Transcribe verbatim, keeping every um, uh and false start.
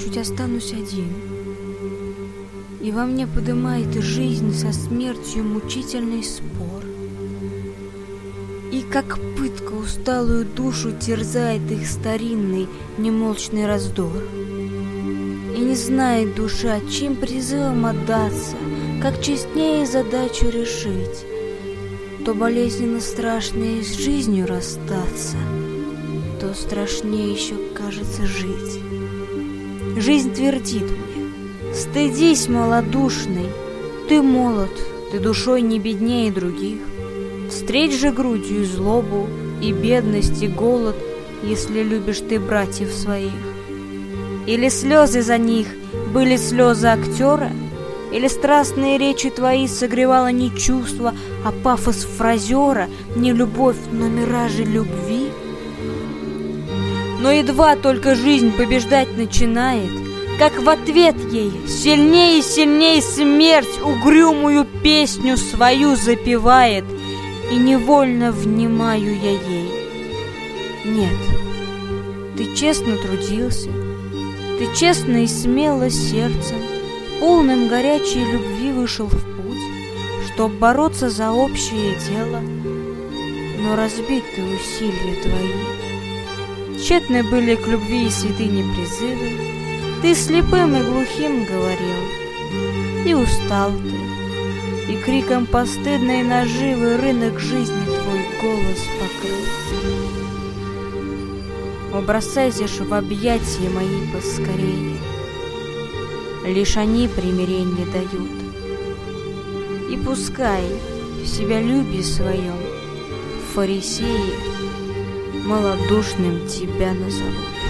чуть останусь один, и во мне подымает жизнь со смертью мучительный спор. И как пытка усталую душу терзает их старинный немолчный раздор. И не знает душа, чьим призывом отдаться, как честнее задачу решить. То болезненно страшнее с жизнью расстаться, то страшнее еще кажется жить. Жизнь твердит мне: стыдись, малодушный, ты молод, ты душой не беднее других. Встреть же грудью злобу и бедность, и голод, если любишь ты братьев своих. Или слезы за них были слезы актера, или страстные речи твои согревало не чувство, а пафос фразера, не любовь, но миражи любви? Но едва только жизнь побеждать начинает, как в ответ ей сильнее и сильнее смерть угрюмую песню свою запевает, и невольно внимаю я ей. Нет, ты честно трудился, ты честно и смело сердцем, полным горячей любви вышел в путь, чтоб бороться за общее дело, но разбиты усилия твои. Тщетны были к любви и святыне призывы, ты слепым и глухим говорил, и устал ты, и криком постыдной наживы рынок жизни твой голос покрыл. О, бросайся ж в объятия мои поскорее, лишь они примиренье дают. И пускай в себялюбии своем фарисеи малодушным тебя назовут.